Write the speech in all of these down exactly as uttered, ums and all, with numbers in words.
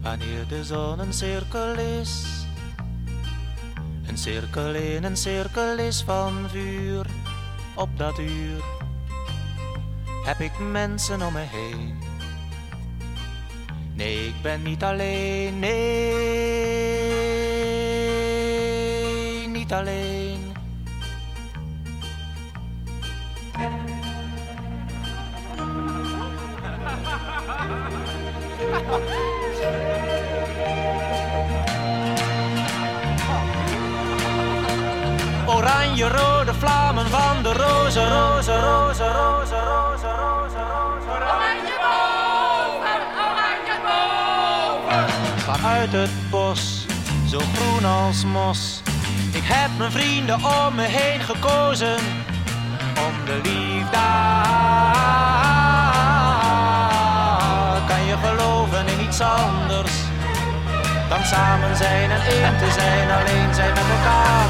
Wanneer de zon een cirkel is, een cirkel in een cirkel is van vuur. Op dat uur heb ik mensen om me heen. Nee, ik ben niet alleen, nee, niet alleen. Oranje rode vlammen van de rozen, rozen, rozen, rozen, rozen, rozen, rozen. Oranje boven, oranje boven. Vanuit het bos, zo groen als mos. Ik heb mijn vrienden om me heen gekozen. Om de liefde. Kan je geloven in iets anders dan samen zijn en één te zijn, alleen zijn met elkaar.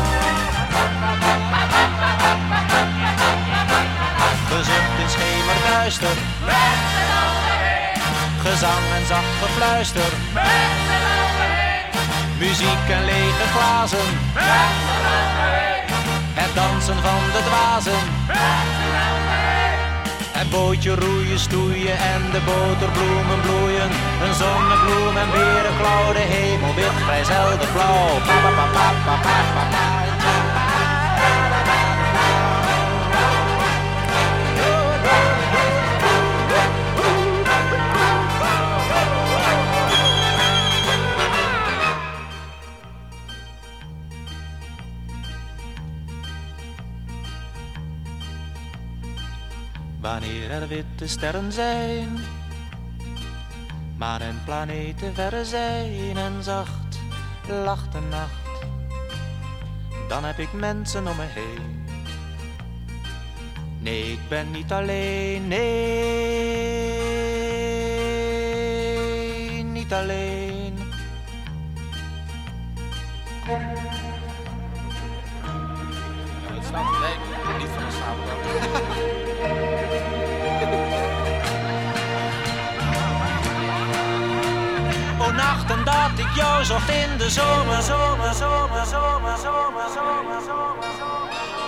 Gezucht in schemerduister, gezang en zacht gefluister, muziek en lege glazen, het dansen van de dwazen. Het bootje roeien, stoeien en de boterbloemen bloeien. Een zonnebloem en berenklauw, de hemel wit, grijs, helder blauw. Pa, pa, pa, pa, pa, pa, pa, pa. Wanneer er witte sterren zijn, maan en planeten verre zijn en zacht lacht de nacht, dan heb ik mensen om me heen. Nee, ik ben niet alleen, nee, niet alleen. Ja, het staat te denken, niet van de samenloop. O nachten dat ik jou zocht in de zomer, zomer, zomer, zomer, zomer, zomer, zomer, zomer.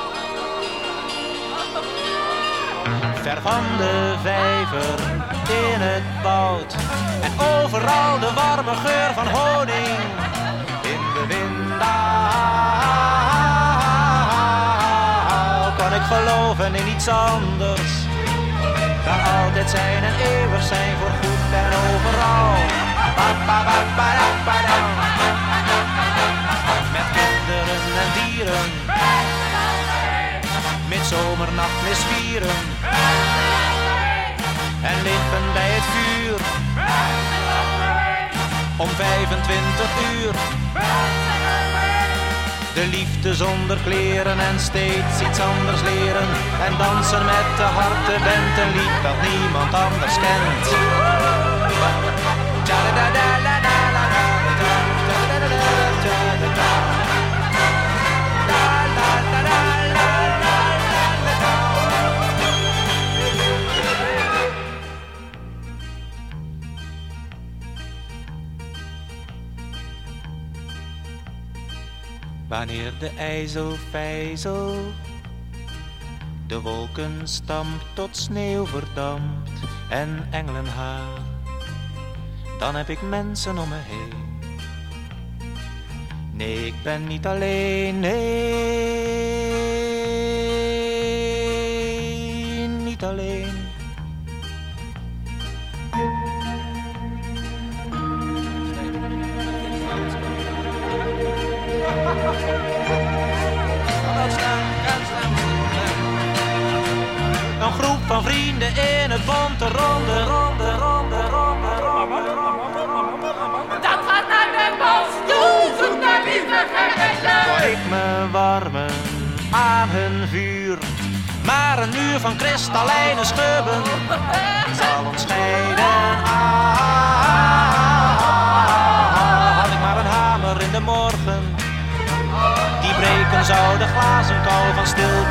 Ver van de vijver in het woud en overal de warme geur van honing in de windaal. Kan ik geloven in iets anders dan altijd zijn en eeuwig zijn voor goed en overal. Met kinderen en dieren, midzomernacht misvieren en liggen bij het vuur om vijfentwintig uur. De liefde zonder kleren en steeds iets anders leren en dansen met de harten bent een lied dat niemand anders kent. Wanneer de ijzelvijzel de wolken stampt tot sneeuw verdampt en engelenhaar, dan heb ik mensen om me heen. Nee, ik ben niet alleen, nee, niet alleen. Een groep van vrienden in het bonte ronde, ronde, ronde, ronde, ronde. Dat gaat naar de bos, toe, zoek naar liefde, vergeten. Ik me warmen aan hun vuur, maar een uur van kristallijne schubben zal ons scheiden. Ah, had ik maar een hamer in de morgen, die breken zou de glazen kou van stil